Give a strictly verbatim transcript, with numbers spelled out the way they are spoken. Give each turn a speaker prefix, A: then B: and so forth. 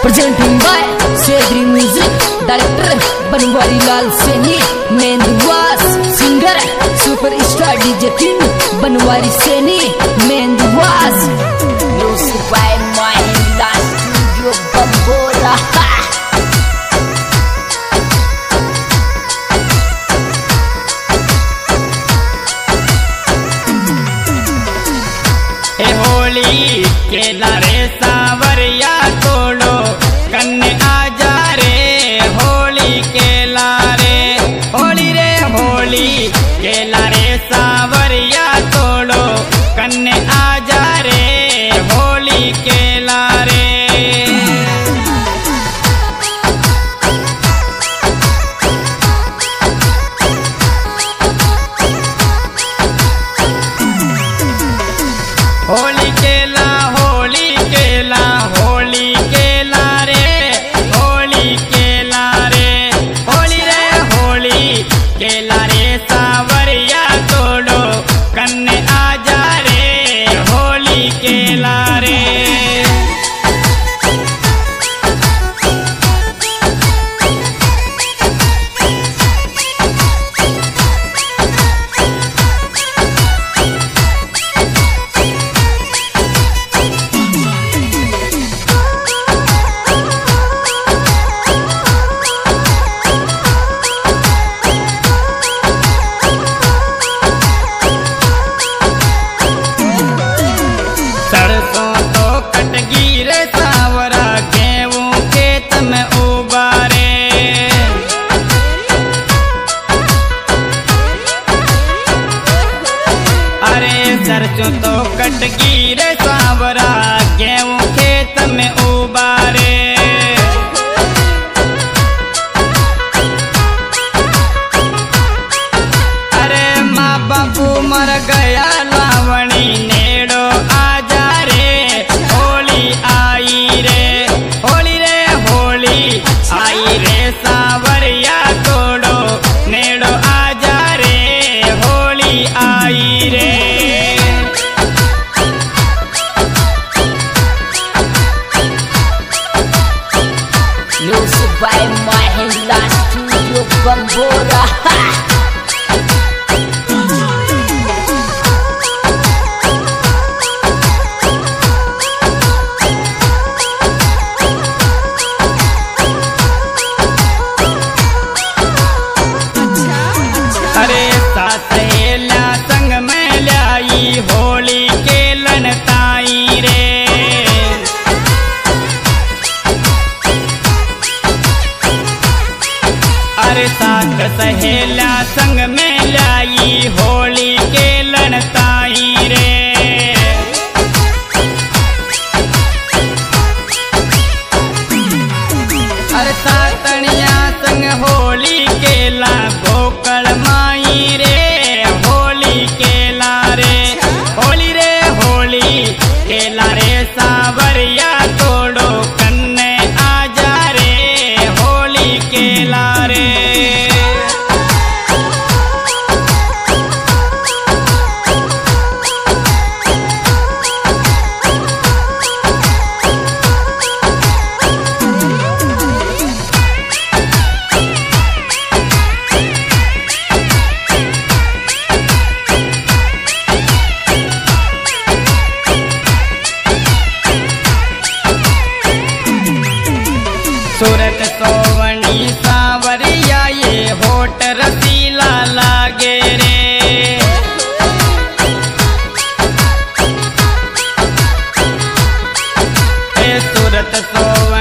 A: presenting by Cedri Music, director Banwari Lal Saini, Mendwas, singer superstar D J King Banwari Saini, Mendwas, music by Mahindra Studio Bambora.
B: Holi के लारे सावरिया तोड़ो कन्ने आजा रे होली के लारे होली रे होली के लारे सावरिया तोड़ो कन्ने आजा रे होली के लारे होली केला होली केला होली केला रे होली केला रे होली रे होली केला रे सावरिया तोड़ो कन्ने आजा रे होली केला रे सरसों तो कटगी रे सावरा गेहूं खेत में उबारे अरे सरसों तो कटगी रे सावरा गेहूं खेत में उबारे अरे माँ बापू मर गया लावणी नेड़ो आजा रे होली आई रे होली रे होली आई रे सावरिया तोड़ो नेड़ो आजा रे होली आई रे
A: Music by Mahindra Studio Bambora.
B: अरे साथेला संग में लाई होली के लनताई रे अरे साथ सहेला संग में लाई होली के लनताई रे अरे सातनिया संग होली केला गोकल माई रे होली केला रे होली रे होली केला रे सावरिया तोड़ो कन्ने आजा रे होली केला रे सूरत सोवणी सावरिया ये होट रसीला लागे रे ए सूरत सो